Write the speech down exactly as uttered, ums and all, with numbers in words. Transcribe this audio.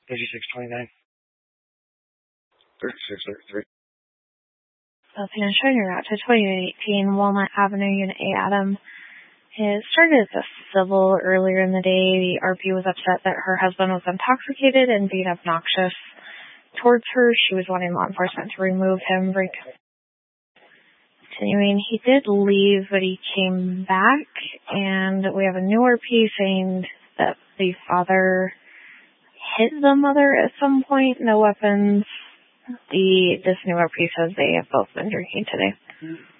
fifty-six twenty-nine. thirty-six thirty-three. Southern Sugar out to twenty eighteen Walnut Avenue, Unit A, Adam. It started as a civil earlier in the day. The R P was upset that her husband was intoxicated and being obnoxious towards her. She was wanting law enforcement to remove him. Continuing, he did leave, but he came back, and we have a new R P saying that the father hit the mother at some point. No weapons. The this new R P says they have both been drinking today.